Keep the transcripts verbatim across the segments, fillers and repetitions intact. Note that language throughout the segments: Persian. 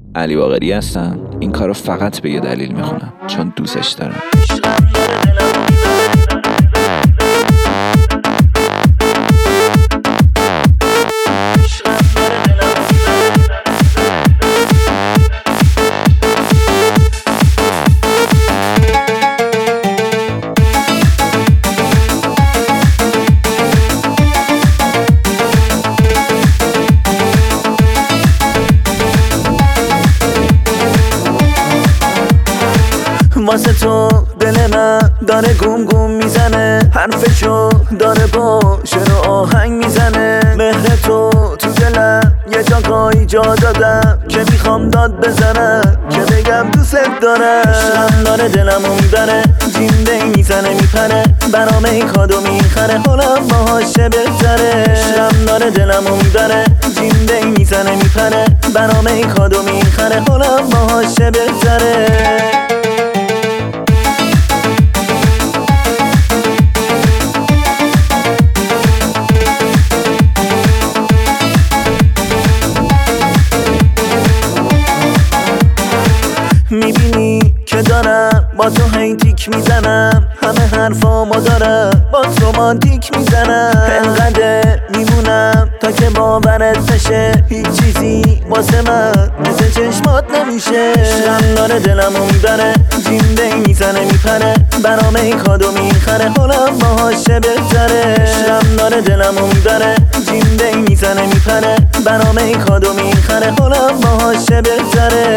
علی باقری هستم. این کارو فقط به یه دلیل میخونم، چون دوستش دارم. واسه تو دل من داره گم گم میزنه، حرفشو داره با شعر و آهنگ میزنه. مهر تو تو دلم یه جاگاهی جا دادم که میخوام داد بزنم، که بگم دوست دارم. عشقم داره دلمو میبره، جیم دی میزنه میپره، برام این کادو میخره، حالم باهاشه بهتره. عشقم داره دلمو میبره، جیم دی میزنه میپره، برام این کادو میخره، حالم باهاشه بهتره. میبینی که دارم با تو هی تیک میزنم، همه حرفامو دارم با تو مانتیک میزنم. انقدر میمونم تا که باورت بشه، هیچ چیزی واسه من مثل چشمات نمیشه. عشقم داره دلمو میبره، جیم دی میزنه میپره، برام این کادو میخره، حالم باهاشه بهتره. عشقم داره دلمو میبره، جیم دی میزنه میپره، برام این کادو میخره، حالم باهاشه بهتره.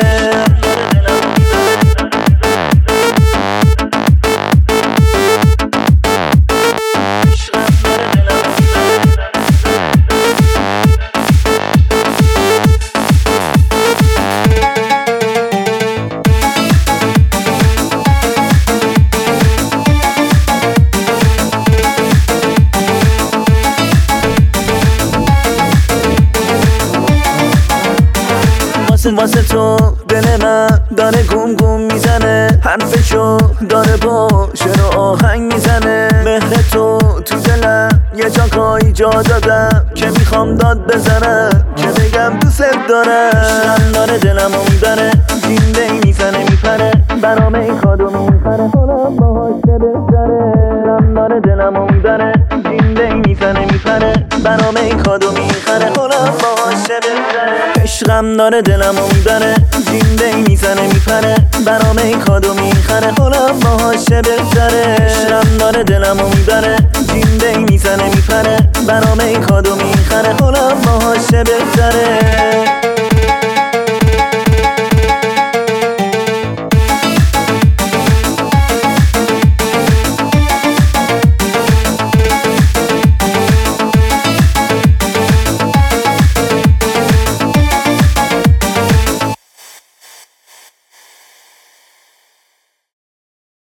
واسه تو دل من داره گم گم میزنه، حرفشو داره با شعر و آهنگ میزنه. مهر تو تو دلم یه جاگاهی جا دادم که میخوام داد بزنم، که بگم دوست دارم. عشقم داره دلمو میبره، جیم دی میزنه میپره، برام این کادو میخره، حالم باهاشه بهتره. عشقم داره دلمو میبره، جیم دی میزنه میپره، برام این کادو میخره، حالم باهاشه بهتره. عشقم داره دلمو میبره، جیم دی میزنه میپره، برام این کادو میخره، حالم باهاشه بهتره. عشقم داره دلمو میبره، جیم دی میزنه میپره، برام این کادو میخره، حالم باهاشه بهتره.